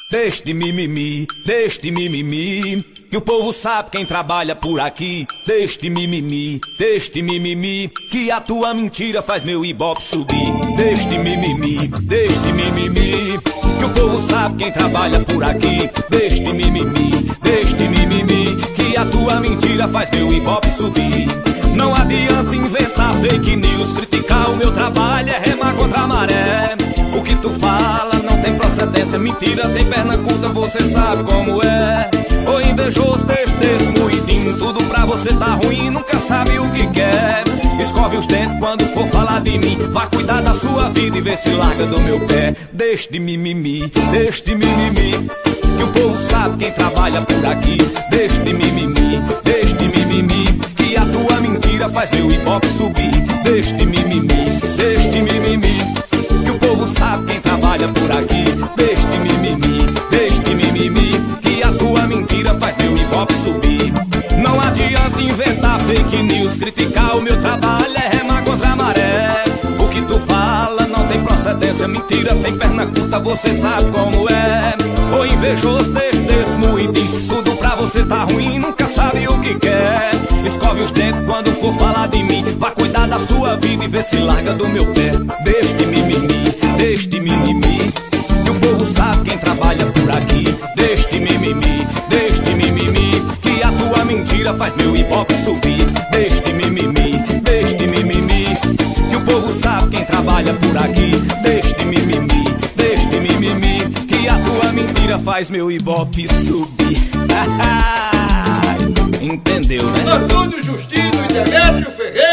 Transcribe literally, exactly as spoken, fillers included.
Deixe de mimimi, deixe de mimimi, que o povo sabe quem trabalha por aqui. Deixe de mimimi, deixe de mimimi, que a tua mentira faz meu ibope subir. Deixe de mimimi, deixe de mimimi, que o povo sabe quem trabalha por aqui. Deixe de mimimi, deixe de mimimi, que a tua mentira faz meu ibope subir. Não adianta inventar fake news, criticar o meu trabalho é remar contra a maré. O que tu fala não tem procedência, mentira tem perna curta, você sabe como é. Ô invejoso, deixa desse moidinho, tudo pra você tá ruim, nunca sabe o que quer. Escove os dentes quando for falar de mim, vá cuidar da sua vida e vê se larga do meu pé. Deixe de mimimi, deixe de mimimi, que o povo sabe quem trabalha por aqui. Deixe de mimimi, deixe de mimimi, que a tua mentira faz meu ibope subir. Deixe de mimimi, deixe de mimimi, que o povo sabe quem trabalha por aqui. Deixe de mimimi, deixe de mimimi, que a tua mentira faz meu ibope subir. Não adianta inventar fake news, criticar o meu trabalho é remar contra a maré. O que tu fala não tem procedência, mentira tem perna curta, você sabe como é. Ô invejoso, deixa desse moidinho, tudo pra você tá ruim, nunca sabe o que quer. Escove os dentes quando for falar de mim, vá cuidar da sua vida e vê se larga do meu pé. Deixe de mimimi, deixe de mimimi, que o povo sabe quem trabalha por aqui. Deixe de mimimi, deixe de mimimi, que a tua mentira faz meu ibope subir. Deixe de mimimi, deixe de mimimi, que o povo sabe quem trabalha por aqui. Deixe de mimimi, deixe de mimimi, que a tua mentira faz meu ibope subir. Entendeu, né? Antônio Justino e Demétrio Ferreira.